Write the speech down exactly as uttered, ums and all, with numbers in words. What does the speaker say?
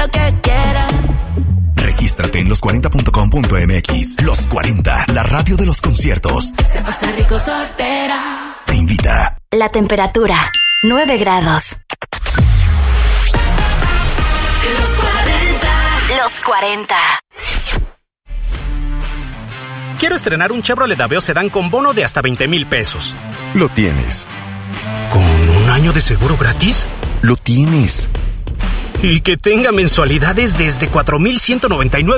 que quieras. Regístrate en los cuarenta punto com punto m x. Los cuarenta, la radio de los conciertos. Se pasa rico soltera. Te invita. La temperatura, nueve grados. Los cuarenta. Los cuarenta. Quiero estrenar un Chevrolet Aveo Sedán con bono de hasta veinte mil pesos. Lo tienes. ¿Con un año de seguro gratis? Lo tienes. Y que tenga mensualidades desde cuatro mil ciento noventa y nueve